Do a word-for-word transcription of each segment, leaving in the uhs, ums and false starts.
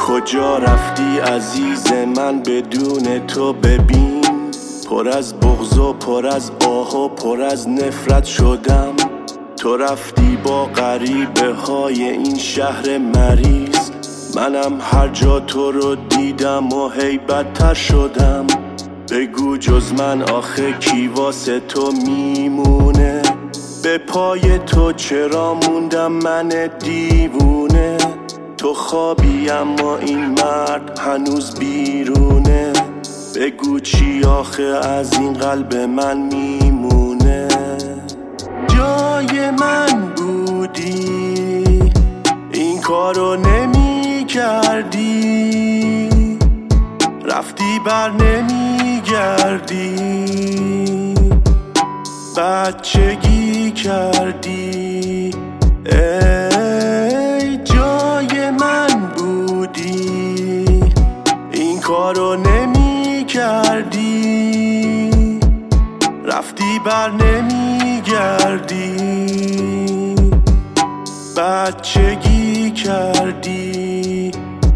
کجا رفتی عزیز من بدون تو؟ ببین پر از بغض و پر از آه و پر از نفرت شدم. تو رفتی با غریبه های این شهر مریض، منم هر جا تو رو دیدم و هی بدتر شدم. بگو جز من آخه کی واسه تو میمونه؟ به پای تو چرا موندم من دیوونه؟ تو خوابی اما این مرد هنوز بیرونه. بگو چی آخه از این قلب من میمونه؟ جای من بودی این کارو نمی کردی، رفتی بر نمی گردی، بچگی کردی. ای جای من بودی این کارو نمی کردی، رفتی بر نمی گردی، بچگی کردی.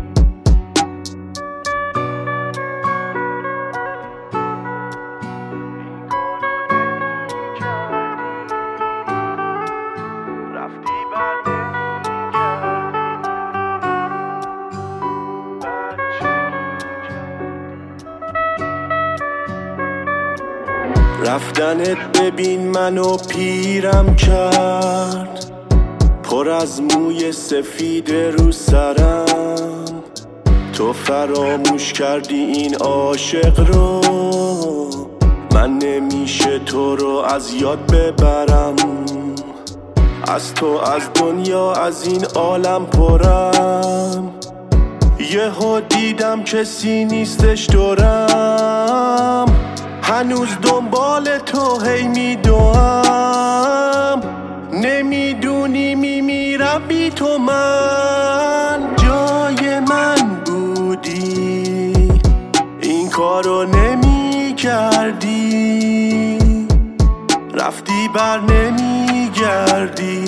رفتنت ببین منو پیرم کرد، پر از موی سفید رو سرم. تو فراموش کردی این عاشق رو، من نمیشه تو رو از یاد ببرم. از تو از دنیا از این عالم پرم، یهو دیدم کسی نیستش دورم. هنوز دنبال تو هی میدوام، نمیدونی میمیرم بی تو من. جای من بودی این کارو نمی کردی، رفتی بر نمی گردی،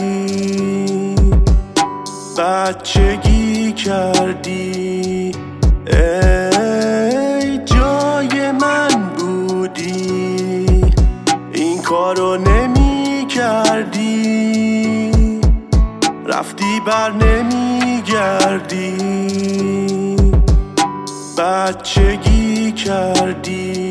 بچگی کردی. ای جای من بودی این کارو نمی کردی، رفتی بر نمی گردی، بچگی کردی.